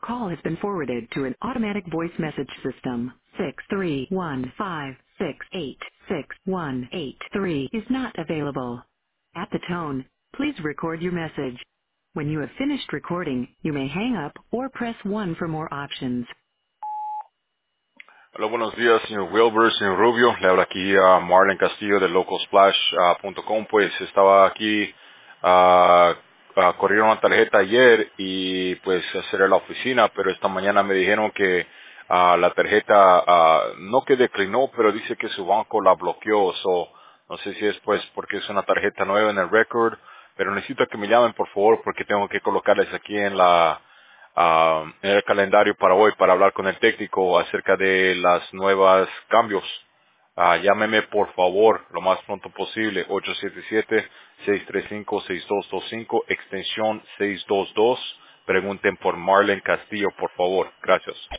call has been forwarded to an automatic voice message system. 63156866183 is not available. At the tone, please record your message. When you have finished recording, you may hang up or press 1 for more options. Hola, buenos días, señor Wilbur, señor Rubio. Le habla aquí a Marlon Castillo de localsplash.com. Pues estaba aquí, corrieron una tarjeta ayer y pues hacer a la oficina, pero esta mañana me dijeron que la tarjeta no que declinó, pero dice que su banco la bloqueó. No sé si es pues porque es una tarjeta nueva en el record, pero necesito que me llamen por favor porque tengo que colocarles aquí en el calendario para hoy para hablar con el técnico acerca de las nuevas cambios. Llámeme por favor lo más pronto posible, 877-635-6225, extensión 622. Pregunten por Marlon Castillo, por favor. Gracias.